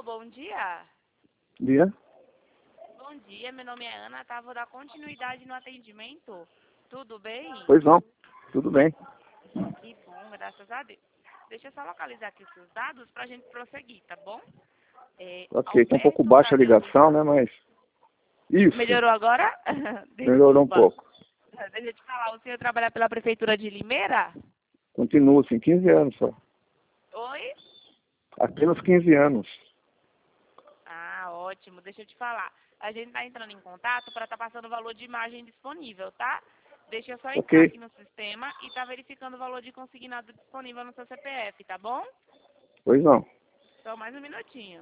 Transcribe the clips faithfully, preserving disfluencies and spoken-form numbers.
bom dia. Dia? Bom dia, meu nome é Ana, tá? Vou dar continuidade no atendimento. Tudo bem? Pois não. Tudo bem. Que bom, graças a Deus. Deixa eu só localizar aqui os seus dados pra gente prosseguir, tá bom? É, Ok, tá um pouco Alberto baixa a Otaviano ligação, Santos. né? Mas. Isso. Melhorou agora? Melhorou um Desculpa. pouco. Deixa eu te falar, o senhor trabalha pela Prefeitura de Limeira? Continua assim, quinze anos só. Oi? Apenas quinze anos. Ah, ótimo. Deixa eu te falar. A gente tá entrando em contato para estar passando o valor de imagem disponível, tá? Deixa eu só entrar Ok. aqui no sistema e tá verificando o valor de consignado disponível no seu C P F, tá bom? Pois não. Só mais um minutinho.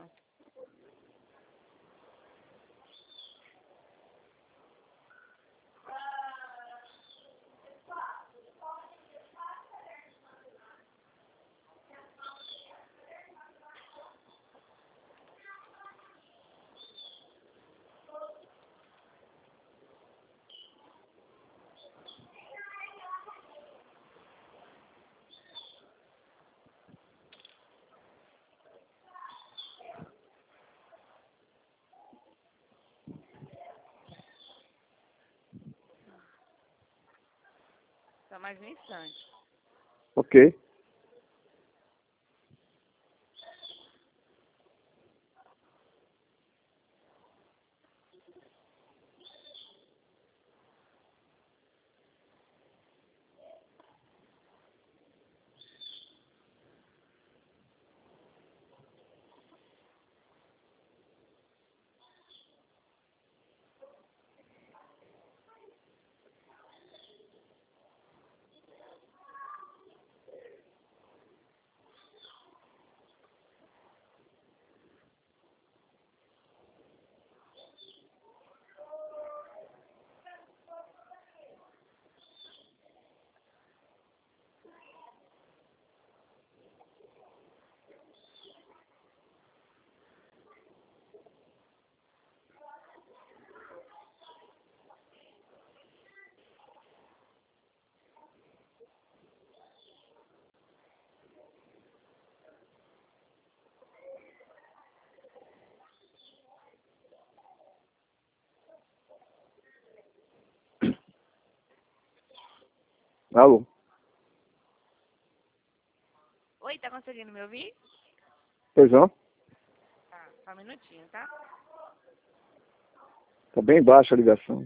Só mais um instante. Ok. Alô? Oi, tá conseguindo me ouvir? Pois não? Tá, só um minutinho, tá? Tá bem baixa a ligação.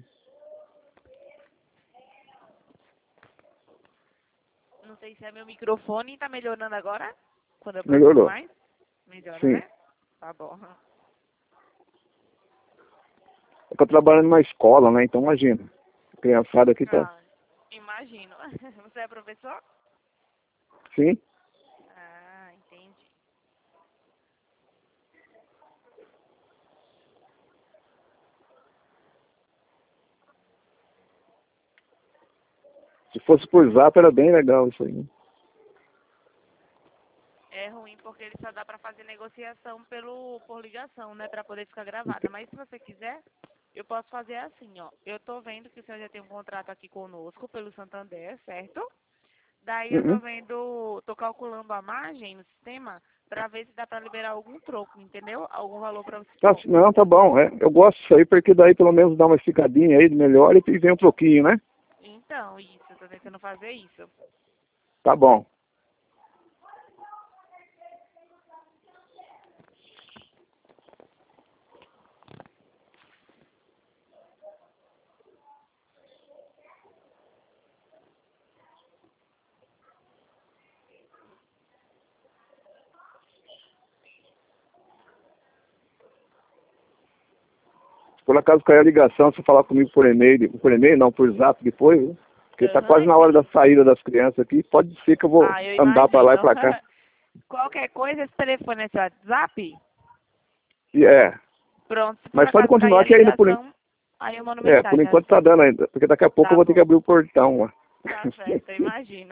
Não sei se é meu microfone, tá melhorando agora? Quando eu aproximo Melhorou. mais? Melhora, Sim. né? Tá bom. Eu tô trabalhando numa escola, né? Então imagina. A criançada aqui tá. Ah, imagino. Você é professor? Sim. Ah, entendi. Se fosse por zap era bem legal isso aí. É ruim porque ele só dá pra fazer negociação pelo por ligação, né, pra poder ficar gravada. Mas se você quiser, eu posso fazer assim, ó. Eu tô vendo que o senhor já tem um contrato aqui conosco pelo Santander, certo? Daí eu tô Uhum. vendo, tô calculando a margem no sistema pra ver se dá pra liberar algum troco, entendeu? Algum valor pra você. Tá, não, tá bom. É, eu gosto disso aí porque daí pelo menos dá uma esticadinha aí, melhor e vem um pouquinho, né? Então, isso, eu tô tentando fazer isso. Tá bom. Se por acaso cair a ligação, você falar comigo por e-mail, por e-mail não, por zap depois, né? Porque tá Aham, quase na hora da sim. saída das crianças aqui, pode ser que eu vou Ah, eu andar pra lá e imagino. pra cá. Qualquer coisa, esse telefone é seu WhatsApp? E é, Pronto, se por mas pode acaso cair continuar a que ainda por, en- ligação, aí eu mando é, por mensagem enquanto tá assim. dando ainda, porque daqui a pouco eu Tá vou ter que bom. abrir o portão lá. Tá certo, eu imagino.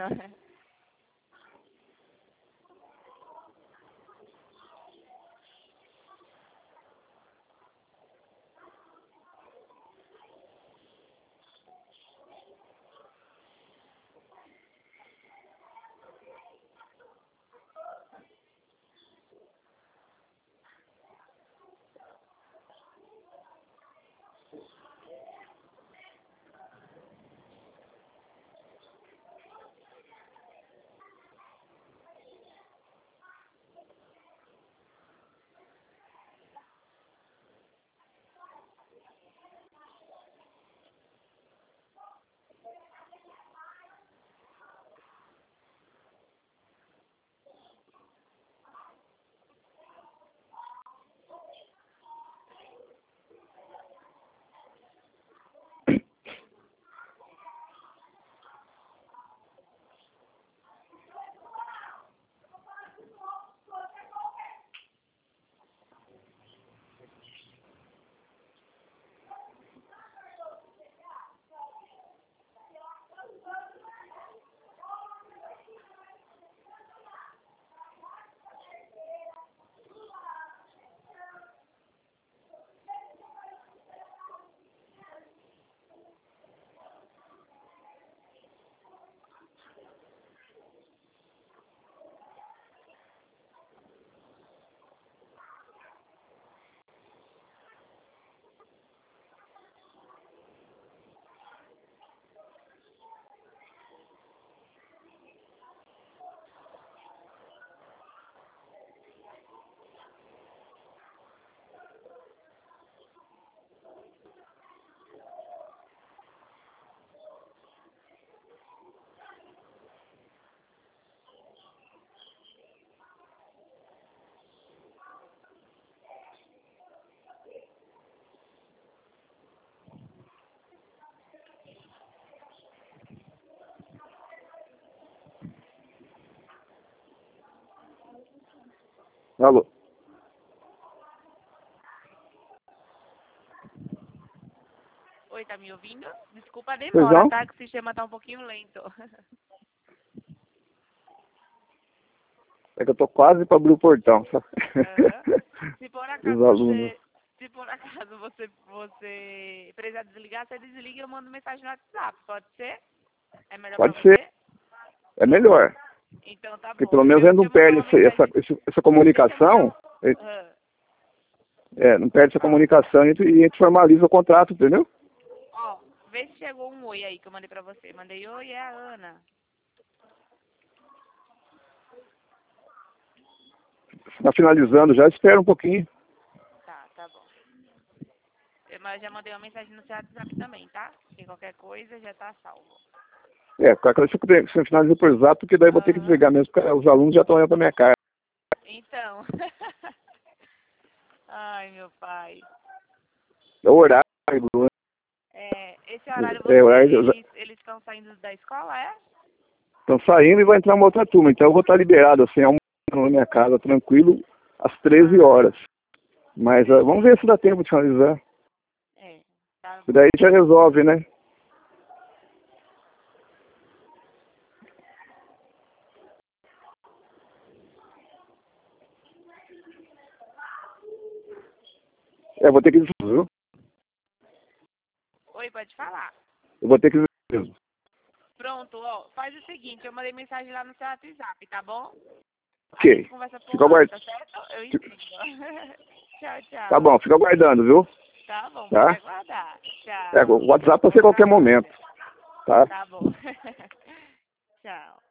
Alô? Oi, tá me ouvindo? Desculpa a Pois demora, não? tá? Que o sistema tá um pouquinho lento. É que eu tô quase para abrir o portão, sabe? Aham. Se por Os acaso alunos. você, se por acaso você, você precisar desligar, você desliga e eu mando mensagem no WhatsApp, pode ser? É melhor pra Pode ser. você? É melhor. Então tá Porque bom. pelo menos Eu ele não te mandar perde uma essa, essa, mensagem. essa, essa Deixa eu mandar. comunicação. É, Ah, é, não perde essa ó, comunicação e a gente, e a gente formaliza o contrato, entendeu? ó, vê se chegou um oi aí que eu mandei pra você. Mandei oi, é a Ana. Está finalizando já, espera um pouquinho. Tá, tá bom. Eu mas já mandei uma mensagem no seu WhatsApp também, tá? Se qualquer coisa já tá salvo. É, qualquer coisa você você finaliza por exato, porque daí eu vou ter que Aham. desligar mesmo, porque os alunos já estão olhando pra minha cara. Então. Ai, meu pai. É o horário, Bruno. É, esse horário É, o você, horário. eles eles estão saindo da escola, é? Estão saindo e vai entrar uma outra turma, então eu vou estar liberado, assim, almoçando na minha casa, tranquilo, às treze Ah, horas. Mas ah, vamos ver se dá tempo de finalizar. é. Tá E bom. daí já resolve, né? É, eu vou ter que desligar, viu? Oi, pode falar. Eu vou ter que desligar. Pronto, ó. Faz o seguinte, eu mandei mensagem lá no seu WhatsApp, tá bom? A gente Ok. conversa por Fica lá, tá aguardando. certo? Eu entendo. Tchau, Tá tchau. bom, fica aguardando, viu? Tá bom, pode Tá? aguardar. É, Tchau. o WhatsApp pode ser Bom a qualquer momento, trabalho. tá? Tá bom. Tchau.